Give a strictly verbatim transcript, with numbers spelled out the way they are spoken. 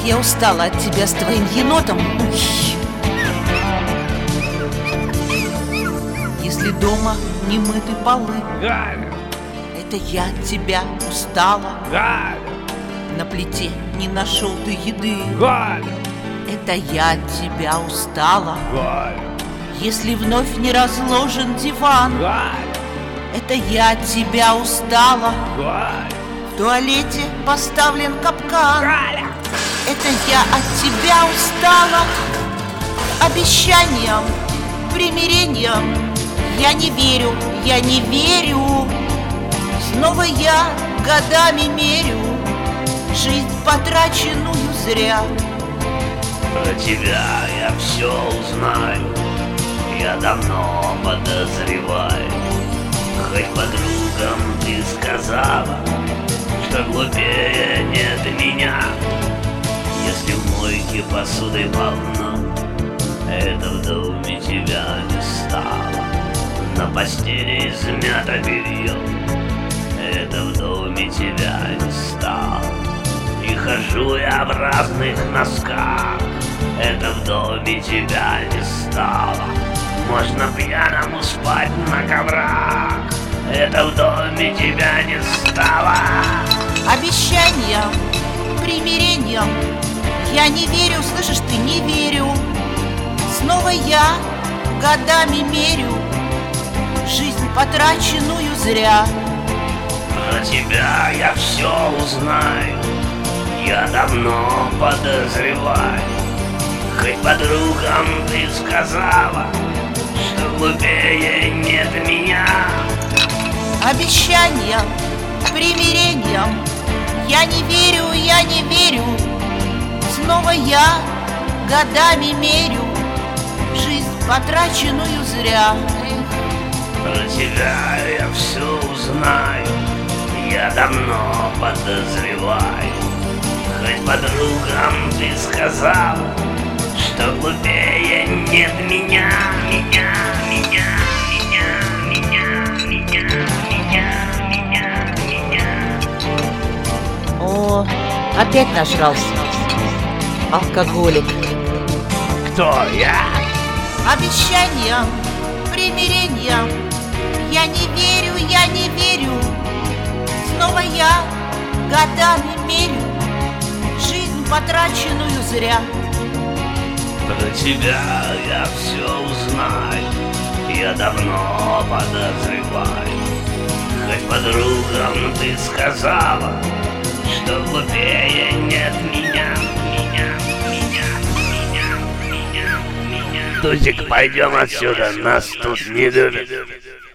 Я устала от тебя с твоим енотом. Уй. Если дома не мыты полы, Галя, это я от тебя устала. Галя, На плите не нашел ты еды, Галя, это я от тебя устала. Галя, Если вновь не разложен диван, Галя, это я от тебя устала. Галя, В туалете поставлен капкан, Галя, это я от тебя устала. Обещаниям, примирениям я не верю, я не верю. Снова я годами мерю жизнь, потраченную зря. Про тебя я все узнаю, я давно подозреваю. Хоть подругам ты сказала, что глупее нет меня. Если в мойке посуды полно, это в доме тебя не стало. На постели измято белье, это в доме тебя не стало. И хожу я в разных носках, это в доме тебя не стало. Можно пьяному спать на коврах, это в доме тебя не стало. Обещаниям, примирениям я не верю, слышишь, ты не верю. Снова я годами мерю жизнь, потраченную зря. Про тебя я все узнаю, я давно подозреваю. Хоть подругам ты сказала, что глупее нет меня. Обещаниям, примирениям я не верю, я не верю. Снова я годами мерю жизнь, потраченную зря. Про тебя я все узнаю, я давно подозреваю. Хоть подругам ты сказала, что глупее нет меня. Меня, меня, меня, меня, меня, меня, меня, меня. О, опять нажрался. Алкоголик. кто я? Обещаниям, примирениям я не верю, я не верю. Снова я годами мерю жизнь, потраченную зря. Про тебя я все узнаю, я давно подозреваю. Хоть подругам ты сказала, что глупее нет меня. Меня, меня, меня, меня, меня. Тузик, пойдем отсюда, нас тут не любят.